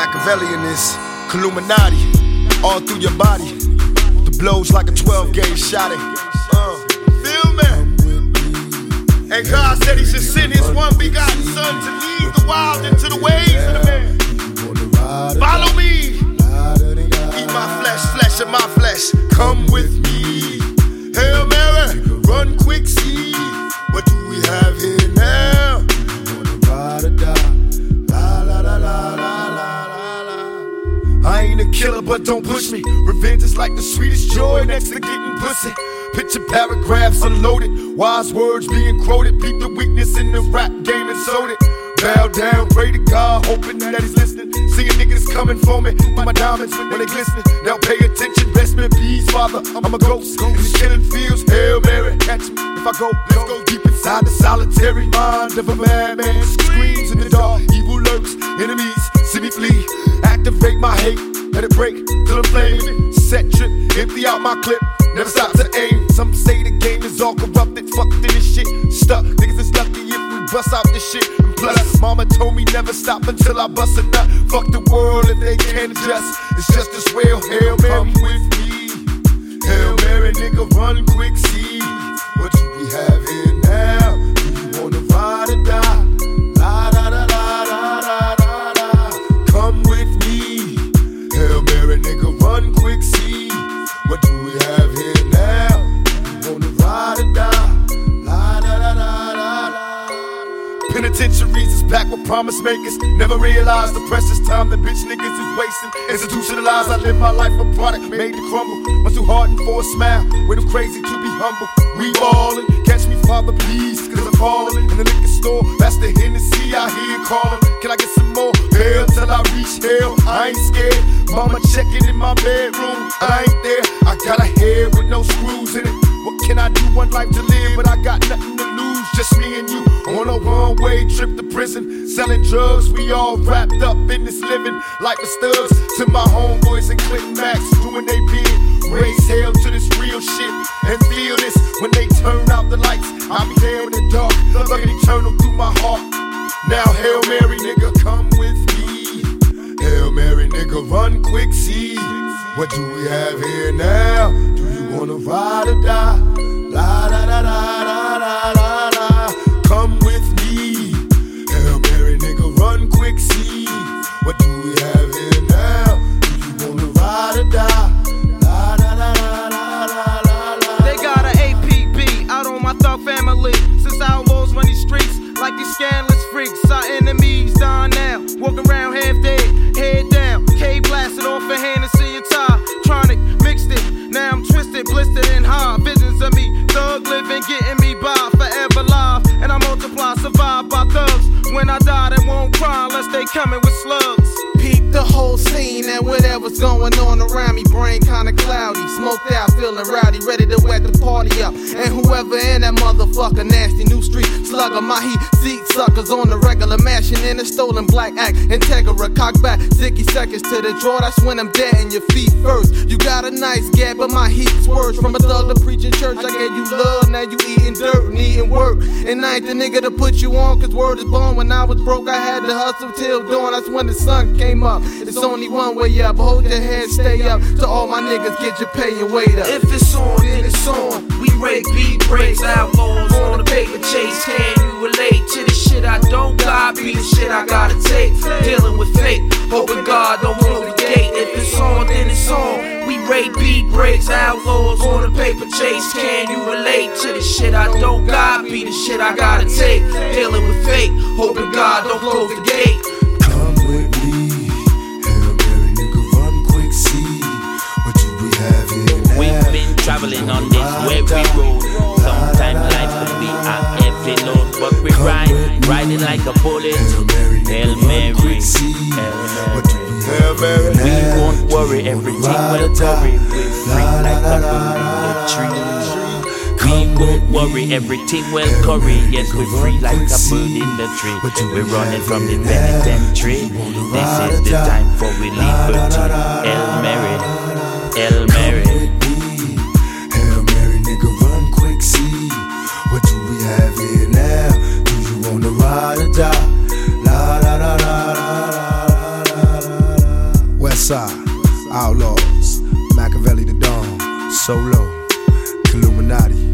Machiavellian is Illuminati, all through your body. The blows like a 12-gauge shot it. Feel me? And God said He should send His one begotten Son to lead the wild into the ways of the man. Follow me. Eat my flesh, flesh of my flesh. Come with me. Hail Mary, run quick, see. What do we have here now? You wanna ride or die? La la la la la la la. I ain't a killer, but don't push me. Revenge is like the sweetest joy next to getting pussy. Picture paragraphs unloaded, wise words being quoted. Beat the weakness in the rap game and sold it. Bow down, pray to God, hoping that He's listening. Seeing niggas coming for me, my diamonds when they glistening. Now pay attention, best in peace, Father. I'm a ghost in these killing fields. Hail Mary, catch me if I go. Let's go deep inside the solitary mind of a madman. Screams in the dark, evil lurks, enemies see me flee. Activate my hate, let it break till I'm flaming. Set trip, empty out my clip, never stop to aim. Some say the game is all corrupted, fucked in this shit. Stuck, niggas is lucky if we bust out this shit. And plus, mama told me never stop until I bust a nut. Fuck the world if they can't adjust. It's just as well. Hail Mary, come with me. Hail Mary, nigga, run quick, see. What do we have here now? Do you wanna ride or die? La da da da da da da da. Come with me. Hail Mary, nigga, run quick, see. What do we have here now? Do you wanna ride or die? La da da da da da. Penitentiaries is packed with promise makers. Never realized the precious time that bitch niggas is wasting. Institutionalized, I live my life a product made to crumble. Must too hardened for a smile, way too crazy to be humble. We ballin', catch me, Father, please, cause I'm fallin'. In the liquor store, that's the Hennessy I hear callin'. Can I get some more? Hell till I reach hell, I ain't scared. Mama checking in my bedroom, I ain't there. I got a head with no screws in it. What can I do? One life to live, but I got nothing to lose. Just me and you on a one-way trip to prison. Selling drugs, we all wrapped up in this living. Like the studs to my homeboys and Clinton Max, doing they bid. Raise hell to this real shit and feel this. When they turn out the lights, I'll be there in the dark, looking eternal through my heart. Now Hail Mary, nigga, come with me. Hail Mary, nigga, run quick, see. What do we have here now? Do you wanna ride or die? La da da da da da da da. Come with me. Hail Mary, nigga, run quick, see. What do we have here now? Do you wanna ride or die? La da da da da da da da. They got an APB out on my thug family. Since outlaws run these streets like these scandalous freaks. Our enemies dying now, walking around half dead, head down. K blasted off a Hennessy and tie. Tronic mixed it, now I'm twisted, blistered and high. Visions of me, thug living, getting me by, forever live. And I multiply, survive by thugs. When I die, they won't cry unless they coming with slugs. Peep the whole scene and whatever's going on around me. Brain kinda cloudy, smoked out, feeling rowdy, ready to wet the party up. And whoever in that motherfucker, nasty new street slugger, my heat seat suckers on the regular, mashing in a stolen black act. Integra, cock back, 60 seconds to the draw. That's when I'm dead in your feet first. You got a nice gap, but my heat's worse. From a thug to preaching church, I gave you love, now you eating dirt and eating work. And I ain't the nigga to put you on, cause word is born. When I was broke, I had to hustle till dawn. That's when the sun came up. It's only one way up. Hold your head, stay up. To all my niggas, get your pay and wait up. If it's on, then it's on. We rake beat breaks, outlaws on the paper chase. Can you relate to the shit I don't got? Be the shit I gotta take. Dealing with fate, hoping God don't close the gate. If it's on, then it's on. We rake beat breaks, outlaws on the paper chase. Can you relate to the shit I don't got? Be the shit I gotta take. Dealing with fate, hoping God don't close the gate. Come with me. Hail Mary, nigga, run quick, see. What do we have here now? We've been traveling on this weary road. Sometimes life can be a heavy load, but we riding like a bullet. Hail Mary, Hail Mary. We won't worry, everything will hurry. We're free like a bird in the tree. We won't worry, everything will curry. Yes, we're free like a bird in the tree. We're running from the penitentiary. This is the time for we liberty. Hail Mary, Hail Mary. Hail Mary, nigga, run quick, see. What do we have here now? Do you wanna ride or die? La la la la la la la la. Westside, Outlaws, Machiavelli the Dawn, Solo, Illuminati.